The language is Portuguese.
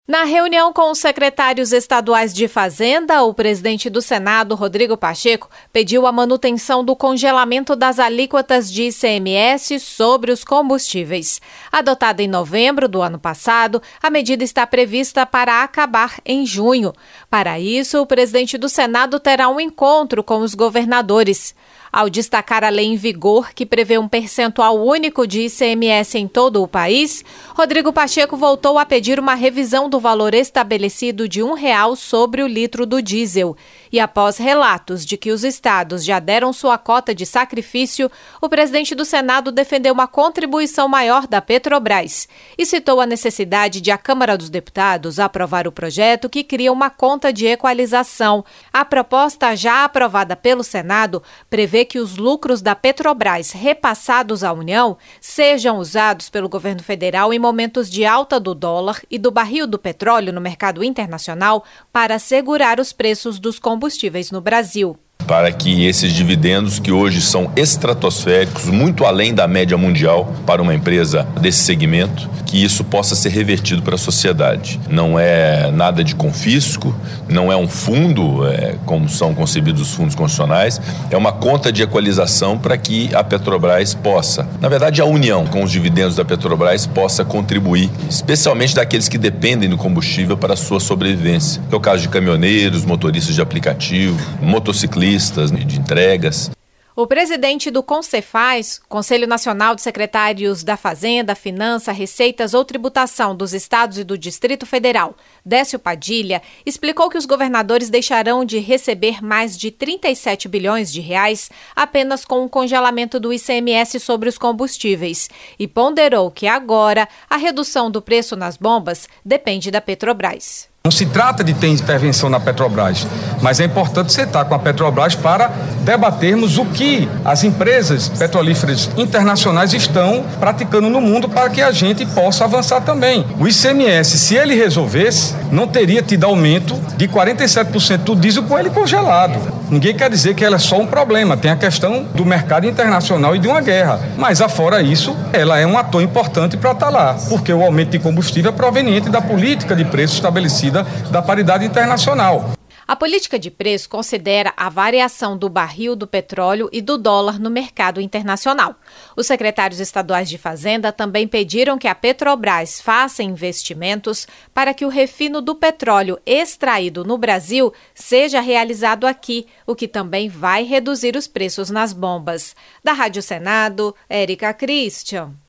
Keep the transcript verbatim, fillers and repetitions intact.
Na reunião com os secretários estaduais de Fazenda, o presidente do Senado, Rodrigo Pacheco, pediu a manutenção do congelamento das alíquotas de I C M S sobre os combustíveis. Adotada em novembro do ano passado, a medida está prevista para acabar em junho. Para isso, o presidente do Senado terá um encontro com os governadores. Ao destacar a lei em vigor, que prevê um percentual único de I C M S em todo o país, Rodrigo Pacheco voltou a pedir uma revisão do valor estabelecido de um real sobre o litro do diesel. E após relatos de que os estados já deram sua cota de sacrifício, o presidente do Senado defendeu uma contribuição maior da Petrobras e citou a necessidade de a Câmara dos Deputados aprovar o projeto que cria uma conta de equalização. A proposta já aprovada pelo Senado prevê que os lucros da Petrobras repassados à União sejam usados pelo governo federal em momentos de alta do dólar e do barril do petróleo no mercado internacional para segurar os preços dos combustíveis no Brasil. Para que esses dividendos, que hoje são estratosféricos, muito além da média mundial para uma empresa desse segmento, que isso possa ser revertido para a sociedade. Não é nada de confisco, não é um fundo, é, como são concebidos os fundos constitucionais, é uma conta de equalização para que a Petrobras possa, na verdade a União com os dividendos da Petrobras possa contribuir, especialmente daqueles que dependem do combustível para a sua sobrevivência, que é o caso de caminhoneiros, motoristas de aplicativo, motociclistas, de entregas. O presidente do Concefaz, Conselho Nacional de Secretários da Fazenda, Finança, Receitas ou Tributação dos Estados e do Distrito Federal, Décio Padilha, explicou que os governadores deixarão de receber mais de trinta e sete bilhões de reais apenas com o congelamento do I C M S sobre os combustíveis e ponderou que agora a redução do preço nas bombas depende da Petrobras. Não se trata de ter intervenção na Petrobras, mas é importante sentar com a Petrobras para debatermos o que as empresas petrolíferas internacionais estão praticando no mundo para que a gente possa avançar também. O I C M S, se ele resolvesse, não teria tido aumento de quarenta e sete por cento do diesel com ele congelado. Ninguém quer dizer que ela é só um problema, tem a questão do mercado internacional e de uma guerra. Mas, afora isso, ela é um ator importante para estar lá, porque o aumento de combustível é proveniente da política de preço estabelecida da paridade internacional. A política de preço considera a variação do barril do petróleo e do dólar no mercado internacional. Os secretários estaduais de Fazenda também pediram que a Petrobras faça investimentos para que o refino do petróleo extraído no Brasil seja realizado aqui, o que também vai reduzir os preços nas bombas. Da Rádio Senado, Érica Christian.